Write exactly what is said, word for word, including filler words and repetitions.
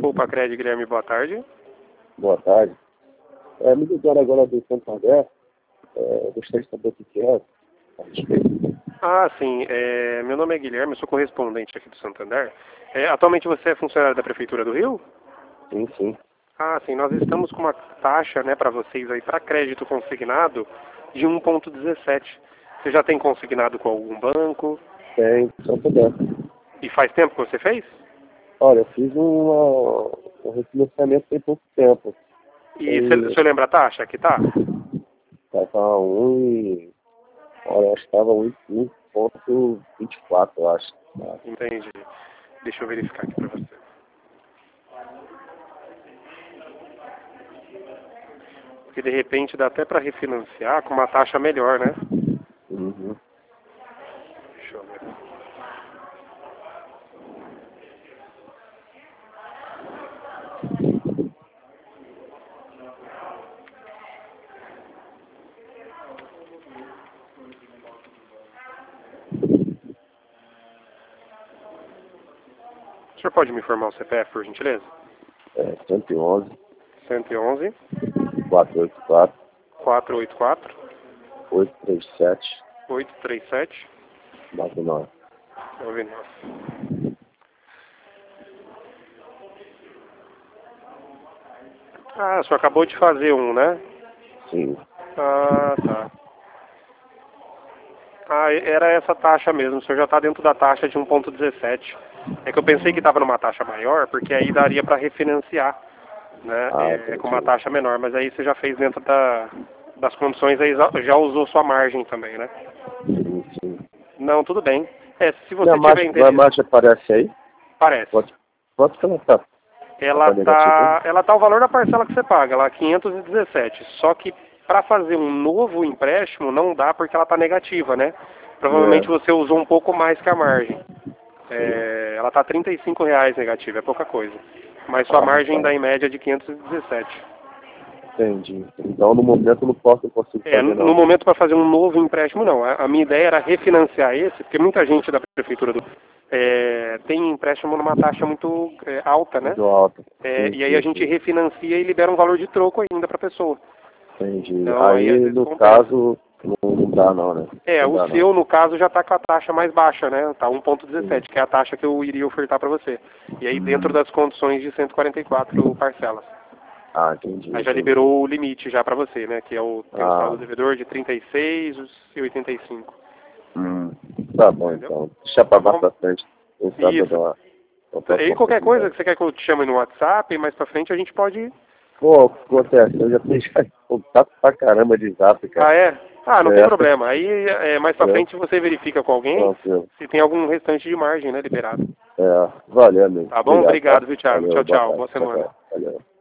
Poupa-Cred, Guilherme, boa tarde. Boa tarde. É, me ligaram agora do Santander. É, gostaria de saber o que é a respeito. Ah, sim. É, meu nome é Guilherme, eu sou correspondente aqui do Santander. É, atualmente você é funcionário da Prefeitura do Rio? Sim, sim. Ah, sim. Nós estamos com uma taxa, né, para vocês aí, para crédito consignado, de um vírgula dezessete. Você já tem consignado com algum banco? Tem Santander. E faz tempo que você fez? Olha, eu fiz uma, um refinanciamento tem pouco tempo. E você o senhor lembra a taxa que tá? Estava um e... Olha, acho que estava um ponto vinte e quatro, eu acho. Entendi. Deixa eu verificar aqui para você. Porque de repente dá até para refinanciar com uma taxa melhor, né? Uhum. Deixa eu ver. O senhor pode me informar o C P F, por gentileza? É, cento e onze, cento e onze, quatrocentos e oitenta e quatro, quatrocentos e oitenta e quatro, oitocentos e trinta e sete, oitocentos e trinta e sete, noventa e nove. noventa e nove. Ah, o senhor acabou de fazer um, né? Sim. Ah, tá. Ah, era essa taxa mesmo. O senhor já está dentro da taxa de um vírgula dezessete. É que eu pensei que estava numa taxa maior, porque aí daria para refinanciar, né? Ah, É, com uma taxa menor, mas aí você já fez dentro da, das condições, aí já já usou sua margem também, né? sim, sim. Não, tudo bem. É, se você Minha tiver marcha, minha interesse... marcha aparece aí? Parece. Quanto, quanto que ela tá? Ela Tá tá, negativo? ela tá o valor da parcela que você paga, lá quinhentos e dezessete. Só que para fazer um novo empréstimo não dá porque ela tá negativa, né? Provavelmente É, você usou um pouco mais que a margem. sim. É, ela tá trinta e cinco reais negativa, é pouca coisa. Mas sua Ah, margem tá. dá em média de quinhentos e dezessete. Entendi. Então, no momento, eu não posso, não consigo É, fazer, no não. momento para fazer um novo empréstimo não. A, a minha ideia era refinanciar esse, porque muita gente da prefeitura do, é, tem empréstimo numa taxa muito é, alta, né? Muito alto. É, Sim, e aí a sim, gente sim. refinancia e libera um valor de troco ainda para a pessoa. Entendi. Então aí às Aí, vezes no compensa. caso, não, não dá, não, né? É, Não o dá, não. seu no caso já está com a taxa mais baixa, né? Tá um vírgula Sim. dezessete, que é a taxa que eu iria ofertar para você. E aí dentro Hum. das condições de cento e quarenta e quatro parcelas. Ah, entendi, Aí já entendi. liberou o limite já para você, né? Que é o, tem o saldo Ah, devedor de trinta e seis e oitenta e cinco. hum. Tá bom, Entendeu? então. Deixa pra Tá mais bom? pra frente. Quem sabe eu Isso. dou uma, uma E próxima qualquer coisa oportunidade. que você quer que eu te chame no WhatsApp, mais pra frente a gente pode... Pô, o que acontece? Eu já tenho já contato pra caramba de zap, cara. Ah, é? Ah, não tem É, problema. Aí é, mais pra é, frente você verifica com alguém tranquilo. se tem algum restante de margem, né, liberado. É, valeu, amigo. Tá bom? Obrigado, tá? Obrigado, viu, Thiago? Valeu, Tchau, boa tchau. tarde. Boa Tchau, semana. tchau. Valeu.